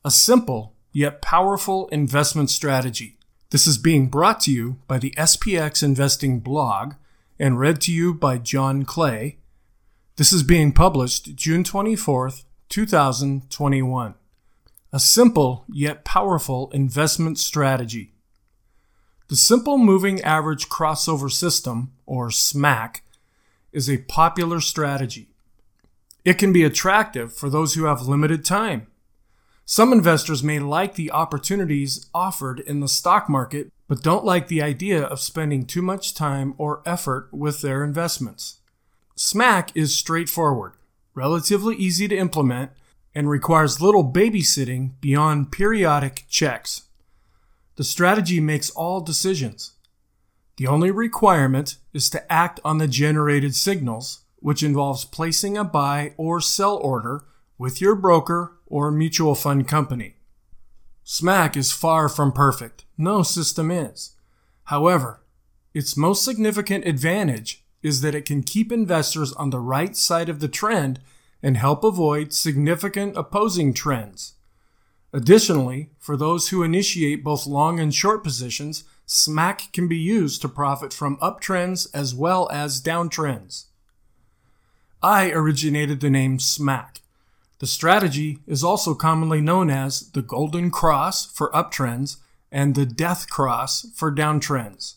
a simple yet powerful investment strategy. This is being brought to you by the SPX Investing blog and read to you by John Clay. This is being published June 24th, 2021. A simple yet powerful investment strategy. The Simple Moving Average Crossover System, or SMAC, is a popular strategy. It can be attractive for those who have limited time. Some investors may like the opportunities offered in the stock market, but don't like the idea of spending too much time or effort with their investments. SMAC is straightforward, relatively easy to implement, and requires little babysitting beyond periodic checks. The strategy makes all decisions. The only requirement is to act on the generated signals, which involves placing a buy or sell order with your broker or mutual fund company. SMAC is far from perfect. No system is. However, its most significant advantage is that it can keep investors on the right side of the trend and help avoid significant opposing trends. Additionally, for those who initiate both long and short positions, SMAC can be used to profit from uptrends as well as downtrends. I originated the name SMAC. The strategy is also commonly known as the Golden Cross for uptrends and the Death Cross for downtrends.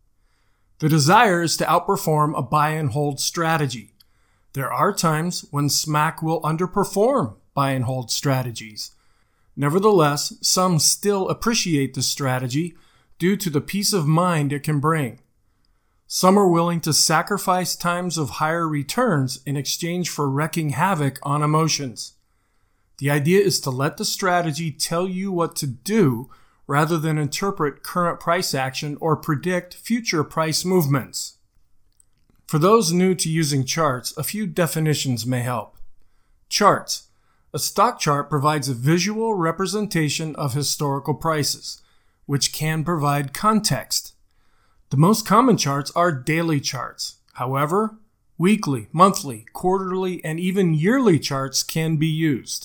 The desire is to outperform a buy and hold strategy. There are times when SMAC will underperform buy and hold strategies. Nevertheless, some still appreciate this strategy due to the peace of mind it can bring. Some are willing to sacrifice times of higher returns in exchange for wreaking havoc on emotions. The idea is to let the strategy tell you what to do rather than interpret current price action or predict future price movements. For those new to using charts, a few definitions may help. Charts. A stock chart provides a visual representation of historical prices, which can provide context. The most common charts are daily charts. However, weekly, monthly, quarterly, and even yearly charts can be used.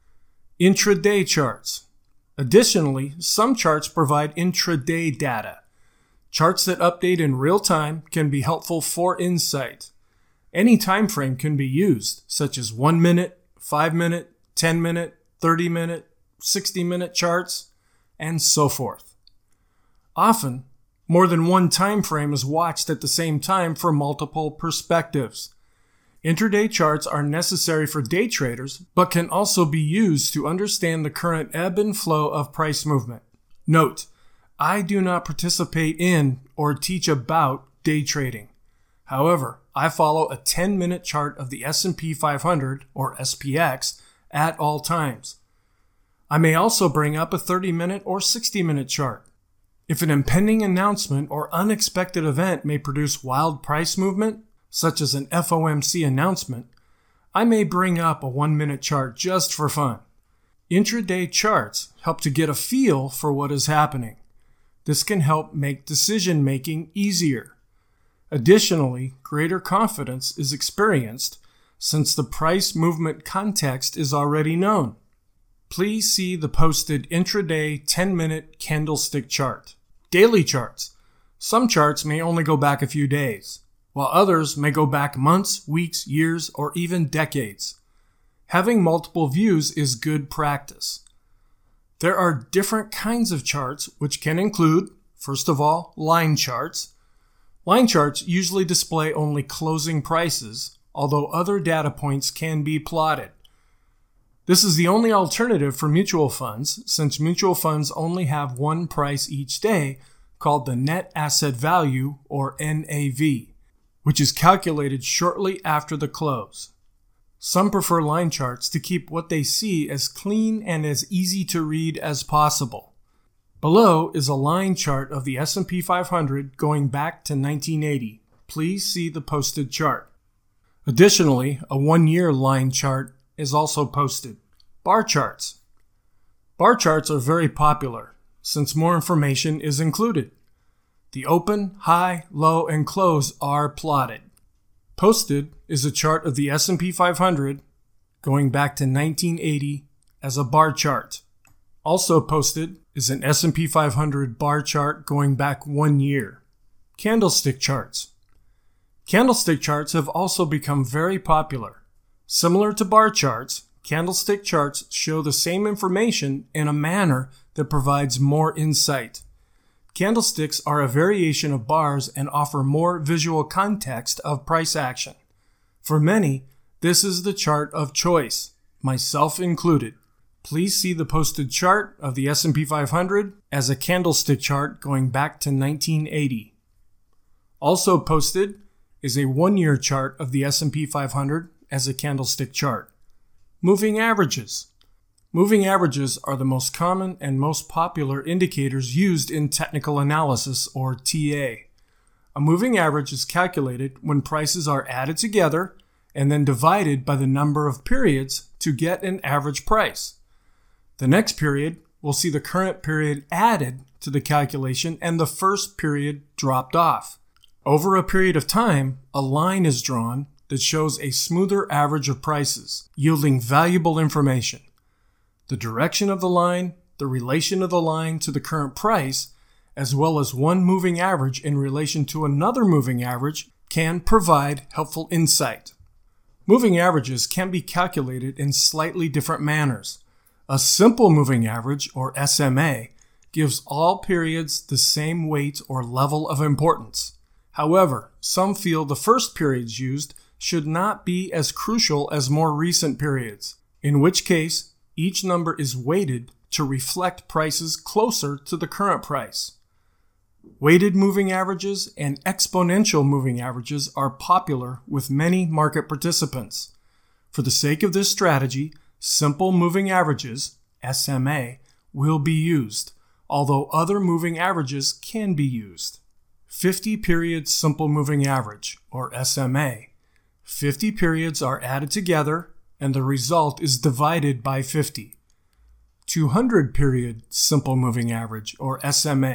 Intraday charts. Additionally, some charts provide intraday data. Charts that update in real time can be helpful for insight. Any time frame can be used, such as 1 minute, 5 minute, 10 minute, 30 minute, 60 minute charts, and so forth. Often, more than one time frame is watched at the same time for multiple perspectives. Intraday charts are necessary for day traders, but can also be used to understand the current ebb and flow of price movement. Note, I do not participate in or teach about day trading. However, I follow a 10-minute chart of the S&P 500, or SPX, at all times. I may also bring up a 30-minute or 60-minute chart. If an impending announcement or unexpected event may produce wild price movement, such as an FOMC announcement, I may bring up a 1-minute chart just for fun. Intraday charts help to get a feel for what is happening. This can help make decision-making easier. Additionally, greater confidence is experienced since the price movement context is already known. Please see the posted intraday 10-minute candlestick chart. Daily charts. Some charts may only go back a few days, while others may go back months, weeks, years, or even decades. Having multiple views is good practice. There are different kinds of charts, which can include, first of all, line charts. Line charts usually display only closing prices, although other data points can be plotted. This is the only alternative for mutual funds, since mutual funds only have one price each day, called the net asset value, or NAV, which is calculated shortly after the close. Some prefer line charts to keep what they see as clean and as easy to read as possible. Below is a line chart of the S&P 500 going back to 1980. Please see the posted chart. Additionally, a 1-year line chart is also posted. Bar charts. Bar charts are very popular since more information is included. The open, high, low, and close are plotted. Posted is a chart of the S&P 500 going back to 1980 as a bar chart. Also posted is an S&P 500 bar chart going back 1 year. Candlestick charts. Candlestick charts have also become very popular. Similar to bar charts, candlestick charts show the same information in a manner that provides more insight. Candlesticks are a variation of bars and offer more visual context of price action. For many, this is the chart of choice, myself included. Please see the posted chart of the S&P 500 as a candlestick chart going back to 1980. Also posted is a 1-year chart of the S&P 500 as a candlestick chart. Moving averages. Moving averages are the most common and most popular indicators used in technical analysis, or TA. A moving average is calculated when prices are added together and then divided by the number of periods to get an average price. The next period will see the current period added to the calculation and the first period dropped off. Over a period of time, a line is drawn that shows a smoother average of prices, yielding valuable information. The direction of the line, the relation of the line to the current price, as well as one moving average in relation to another moving average, can provide helpful insight. Moving averages can be calculated in slightly different manners. A simple moving average, or SMA, gives all periods the same weight or level of importance. However, some feel the first periods used should not be as crucial as more recent periods, in which case each number is weighted to reflect prices closer to the current price. Weighted moving averages and exponential moving averages are popular with many market participants. For the sake of this strategy, simple moving averages, SMA, will be used, although other moving averages can be used. 50-period simple moving average, or SMA. 50 periods are added together, and the result is divided by 50. 200-period simple moving average, or SMA.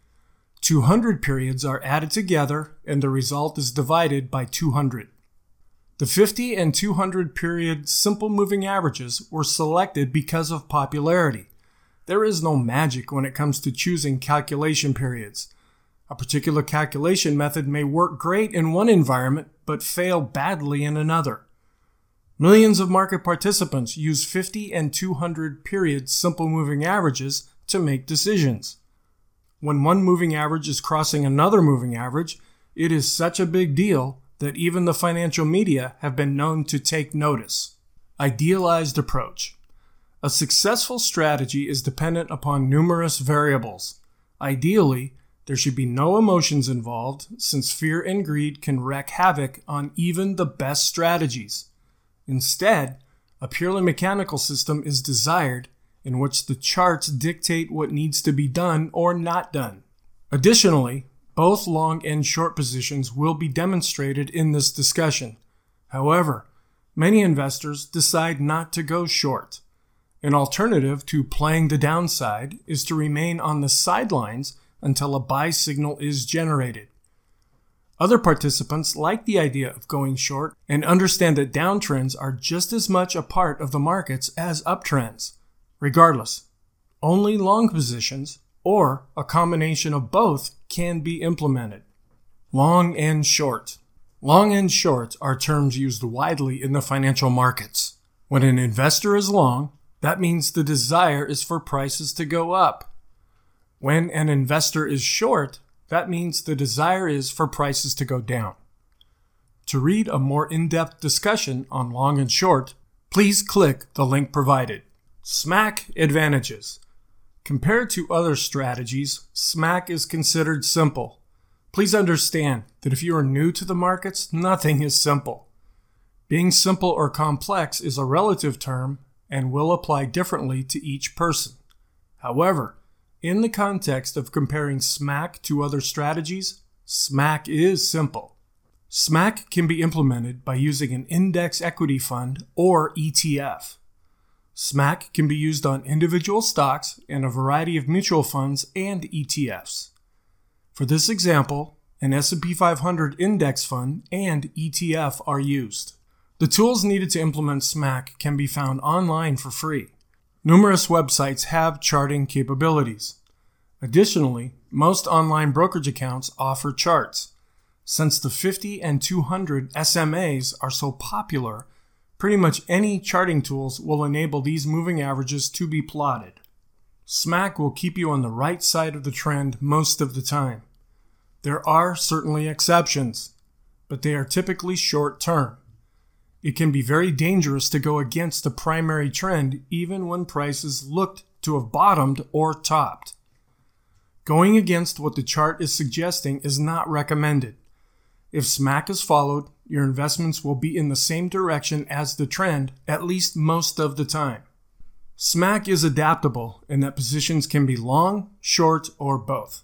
200 periods are added together, and the result is divided by 200. The 50 and 200 period simple moving averages were selected because of popularity. There is no magic when it comes to choosing calculation periods. A particular calculation method may work great in one environment, but fail badly in another. Millions of market participants use 50 and 200 period simple moving averages to make decisions. When one moving average is crossing another moving average, it is such a big deal that even the financial media have been known to take notice. Idealized approach. A successful strategy is dependent upon numerous variables. Ideally, there should be no emotions involved, since fear and greed can wreak havoc on even the best strategies. Instead, a purely mechanical system is desired, in which the charts dictate what needs to be done or not done. Additionally, both long and short positions will be demonstrated in this discussion. However, many investors decide not to go short. An alternative to playing the downside is to remain on the sidelines until a buy signal is generated. Other participants like the idea of going short and understand that downtrends are just as much a part of the markets as uptrends. Regardless, only long positions or a combination of both can be implemented. Long and short. Long and short are terms used widely in the financial markets. When an investor is long, that means the desire is for prices to go up. When an investor is short, that means the desire is for prices to go down. To read a more in-depth discussion on long and short, please click the link provided. SMAC advantages. Compared to other strategies, SMAC is considered simple. Please understand that if you are new to the markets, nothing is simple. Being simple or complex is a relative term and will apply differently to each person. However, in the context of comparing SMAC to other strategies, SMAC is simple. SMAC can be implemented by using an index equity fund or ETF. SMAC can be used on individual stocks and a variety of mutual funds and ETFs. For this example, an S&P 500 index fund and ETF are used. The tools needed to implement SMAC can be found online for free. Numerous websites have charting capabilities. Additionally, most online brokerage accounts offer charts. Since the 50 and 200 SMAs are so popular, pretty much any charting tools will enable these moving averages to be plotted. SMAC will keep you on the right side of the trend most of the time. There are certainly exceptions, but they are typically short-term. It can be very dangerous to go against the primary trend even when prices looked to have bottomed or topped. Going against what the chart is suggesting is not recommended. If SMAC is followed, your investments will be in the same direction as the trend at least most of the time. SMAC is adaptable in that positions can be long, short, or both.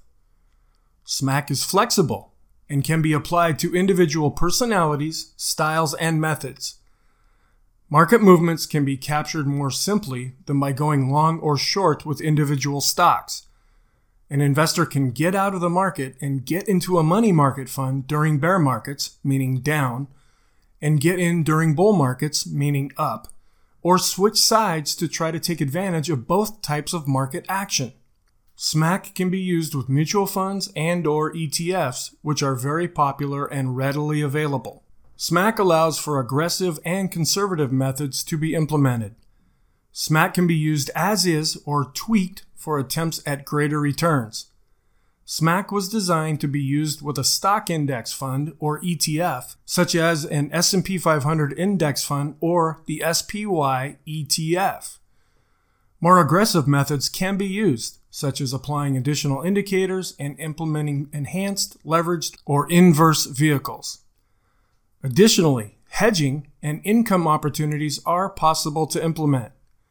SMAC is flexible and can be applied to individual personalities, styles, and methods. Market movements can be captured more simply than by going long or short with individual stocks. An investor can get out of the market and get into a money market fund during bear markets, meaning down, and get in during bull markets, meaning up, or switch sides to try to take advantage of both types of market action. SMAC can be used with mutual funds and/or ETFs, which are very popular and readily available. SMAC allows for aggressive and conservative methods to be implemented. SMAC can be used as is or tweaked for attempts at greater returns. SMAC was designed to be used with a stock index fund or ETF, such as an S&P 500 index fund or the SPY ETF. More aggressive methods can be used, such as applying additional indicators and implementing enhanced, leveraged, or inverse vehicles. Additionally, hedging and income opportunities are possible to implement.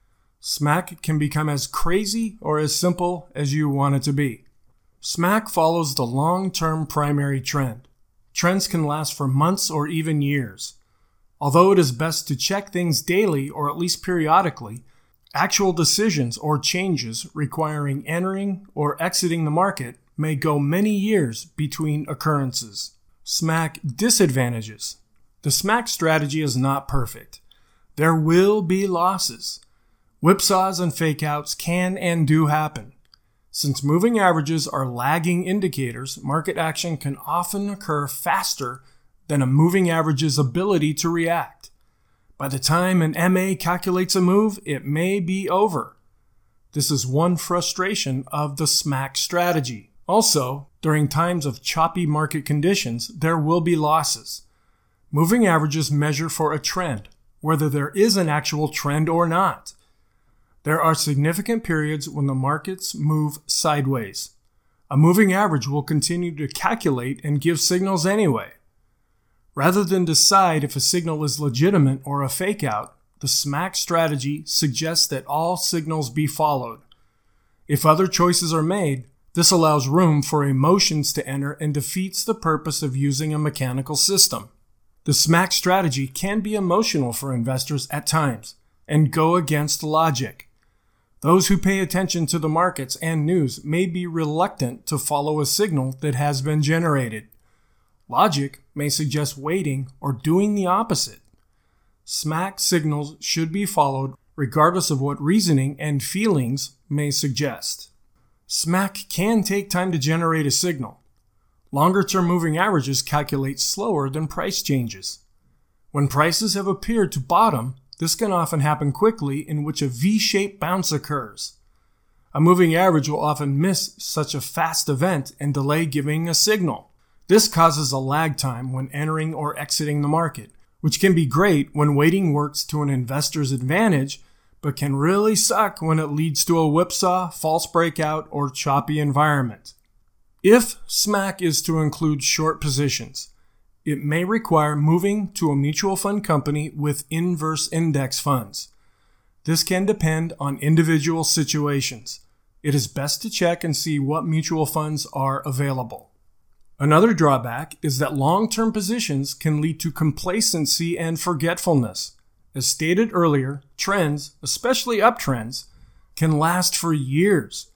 SMAC can become as crazy or as simple as you want it to be. SMAC follows the long-term primary trend. Trends can last for months or even years. Although it is best to check things daily or at least periodically, actual decisions or changes requiring entering or exiting the market may go many years between occurrences. SMAC disadvantages. The SMAC strategy is not perfect. There will be losses. Whipsaws and fakeouts can and do happen. Since moving averages are lagging indicators, market action can often occur faster than a moving average's ability to react. By the time an MA calculates a move, it may be over. This is one frustration of the SMAC strategy. Also, during times of choppy market conditions, there will be losses. Moving averages measure for a trend, whether there is an actual trend or not. There are significant periods when the markets move sideways. A moving average will continue to calculate and give signals anyway. Rather than decide if a signal is legitimate or a fake out, the SMAC strategy suggests that all signals be followed. If other choices are made, this allows room for emotions to enter and defeats the purpose of using a mechanical system. The SMAC strategy can be emotional for investors at times and go against logic. Those who pay attention to the markets and news may be reluctant to follow a signal that has been generated. Logic may suggest waiting or doing the opposite. SMAC signals should be followed regardless of what reasoning and feelings may suggest. SMAC can take time to generate a signal. Longer-term moving averages calculate slower than price changes. When prices have appeared to bottom, this can often happen quickly, in which a V-shaped bounce occurs. A moving average will often miss such a fast event and delay giving a signal. This causes a lag time when entering or exiting the market, which can be great when waiting works to an investor's advantage, but can really suck when it leads to a whipsaw, false breakout, or choppy environment. If SMAC is to include short positions, it may require moving to a mutual fund company with inverse index funds. This can depend on individual situations. It is best to check and see what mutual funds are available. Another drawback is that long-term positions can lead to complacency and forgetfulness. As stated earlier, trends, especially uptrends, can last for years.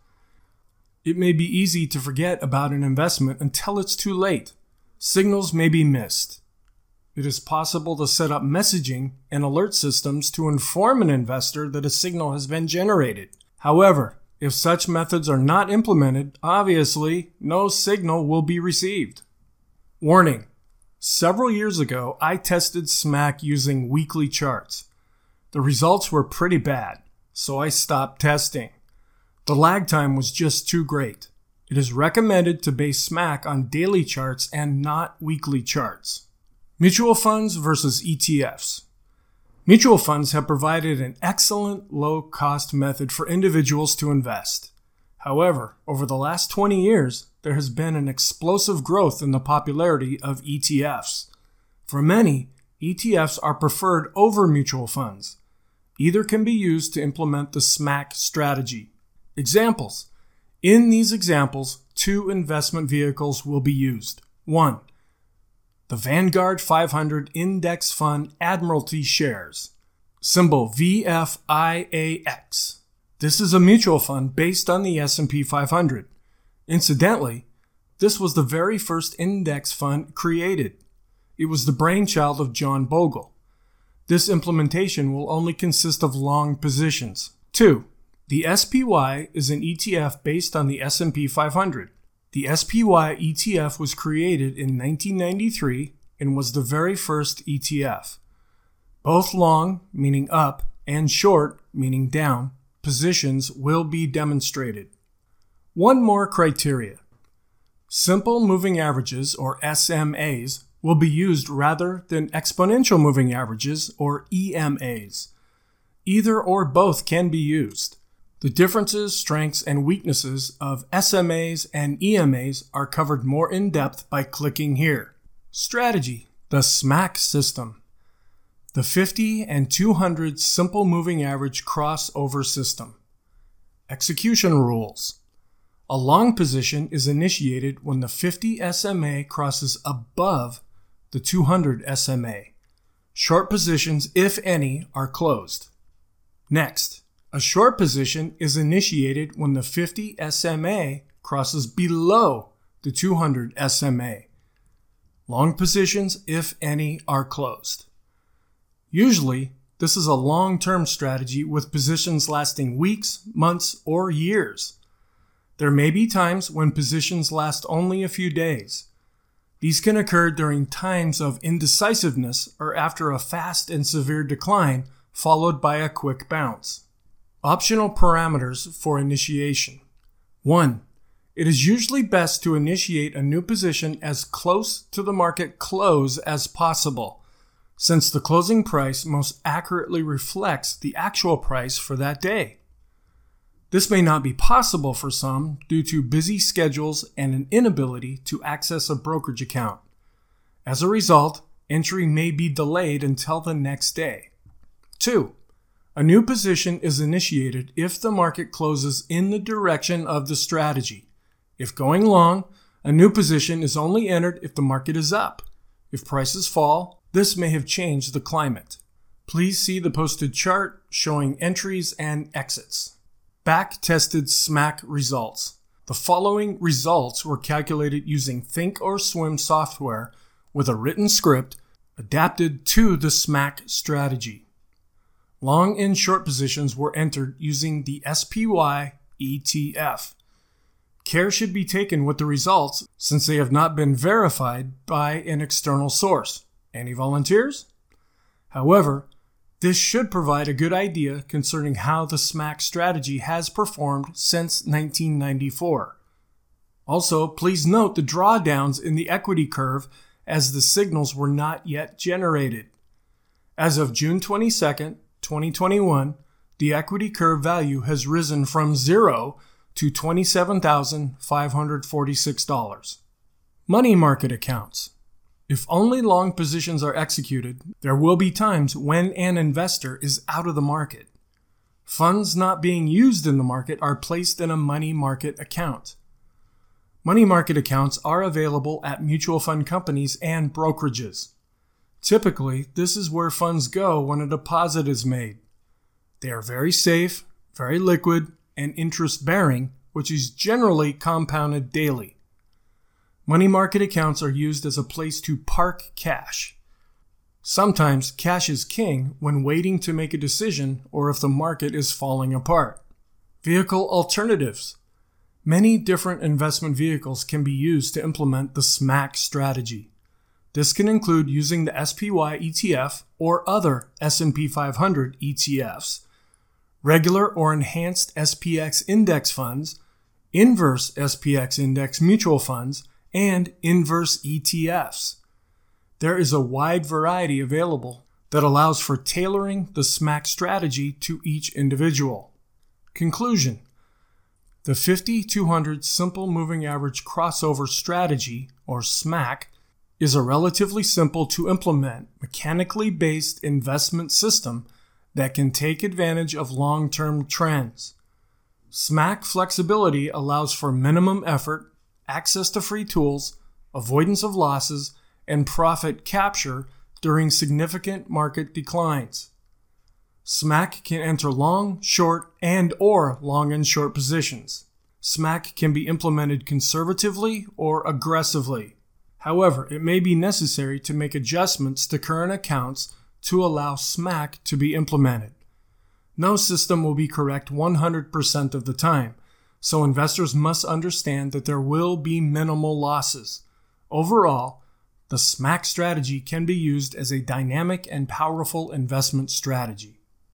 It may be easy to forget about an investment until it's too late. Signals may be missed. It is possible to set up messaging and alert systems to inform an investor that a signal has been generated. However, if such methods are not implemented, obviously no signal will be received. Warning: several years ago, I tested SMAC using weekly charts. The results were pretty bad, so I stopped testing. The lag time was just too great. It is recommended to base SMAC on daily charts and not weekly charts. Mutual funds versus ETFs. Mutual funds have provided an excellent low-cost method for individuals to invest. However, over the last 20 years, there has been an explosive growth in the popularity of ETFs. For many, ETFs are preferred over mutual funds. Either can be used to implement the SMAC strategy. Examples. In these examples, two investment vehicles will be used. 1. The Vanguard 500 Index Fund Admiralty Shares, symbol VFIAX. This is a mutual fund based on the S&P 500. Incidentally, this was the very first index fund created. It was the brainchild of John Bogle. This implementation will only consist of long positions. 2. The SPY is an ETF based on the S&P 500. The SPY ETF was created in 1993 and was the very first ETF. Both long, meaning up, and short, meaning down, positions will be demonstrated. One more criteria. Simple moving averages, or SMAs, will be used rather than exponential moving averages, or EMAs. Either or both can be used. The differences, strengths, and weaknesses of SMAs and EMAs are covered more in depth by clicking here. Strategy: the SMAC system. The 50 and 200 simple moving average crossover system. Execution rules. A long position is initiated when the 50 SMA crosses above the 200 SMA. Short positions, if any, are closed. Next, a short position is initiated when the 50 SMA crosses below the 200 SMA. Long positions, if any, are closed. Usually, this is a long-term strategy with positions lasting weeks, months, or years. There may be times when positions last only a few days. These can occur during times of indecisiveness or after a fast and severe decline followed by a quick bounce. Optional parameters for initiation. 1. It is usually best to initiate a new position as close to the market close as possible, since the closing price most accurately reflects the actual price for that day. This may not be possible for some due to busy schedules and an inability to access a brokerage account. As a result, entry may be delayed until the next day. 2. A new position is initiated if the market closes in the direction of the strategy. If going long, a new position is only entered if the market is up. If prices fall, this may have changed the climate. Please see the posted chart showing entries and exits. Back-tested SMAC results. The following results were calculated using Thinkorswim software with a written script adapted to the SMAC strategy. Long and short positions were entered using the SPY ETF. Care should be taken with the results since they have not been verified by an external source. Any volunteers? However, this should provide a good idea concerning how the SMAC strategy has performed since 1994. Also, please note the drawdowns in the equity curve as the signals were not yet generated. As of June 22, 2021, the equity curve value has risen from 0 to $27,546. Money market accounts. If only long positions are executed, there will be times when an investor is out of the market. Funds not being used in the market are placed in a money market account. Money market accounts are available at mutual fund companies and brokerages. Typically, this is where funds go when a deposit is made. They are very safe, very liquid, and interest-bearing, which is generally compounded daily. Money market accounts are used as a place to park cash. Sometimes cash is king when waiting to make a decision or if the market is falling apart. Vehicle alternatives. Many different investment vehicles can be used to implement the SMAC strategy. This can include using the SPY ETF or other S&P 500 ETFs, regular or enhanced SPX index funds, inverse SPX index mutual funds, and inverse ETFs. There is a wide variety available that allows for tailoring the SMAC strategy to each individual. Conclusion. The 50-200 Simple Moving Average Crossover Strategy, or SMAC, is a relatively simple to implement, mechanically based investment system that can take advantage of long-term trends. SMAC flexibility allows for minimum effort, access to free tools, avoidance of losses, and profit capture during significant market declines. SMAC can enter long, short, and/or long and short positions. SMAC can be implemented conservatively or aggressively. However, it may be necessary to make adjustments to current accounts to allow SMAC to be implemented. No system will be correct 100% of the time, so investors must understand that there will be minimal losses. Overall, the SMAC strategy can be used as a dynamic and powerful investment strategy.